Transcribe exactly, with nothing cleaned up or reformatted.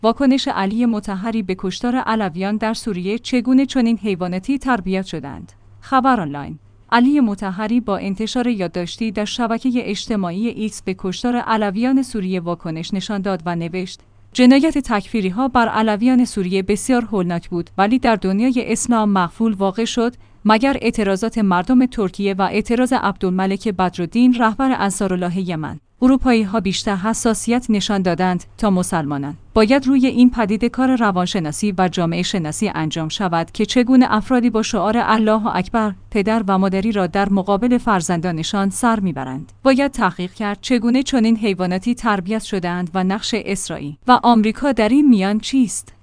واکنش علی مطهری به کشتار علویان در سوریه، چگونه چنین حیواناتی تربیت شدند؟ خبر آنلاین. علی مطهری با انتشار یادداشتی در شبکه اجتماعی ایکس به کشتار علویان سوریه واکنش نشان داد و نوشت: جنایت تکفیری‌ها بر علویان سوریه بسیار هولناک بود، ولی در دنیای اسلام مقفول واقع شد، مگر اعتراضات مردم ترکیه و اعتراض عبدالملک بدرالدین رهبر انصارالله یمن. اروپایی‌ها بیشتر حساسیت نشان دادند تا مسلمانان. باید روی این پدیده کار روانشناسی و جامعه شناسی انجام شود که چگونه افرادی با شعار الله اکبر پدر و مادری را در مقابل فرزندانشان سر میبرند. باید تحقیق کرد چگونه چنین حیواناتی تربیت شده‌اند و نقش اسرائیل و آمریکا در این میان چیست.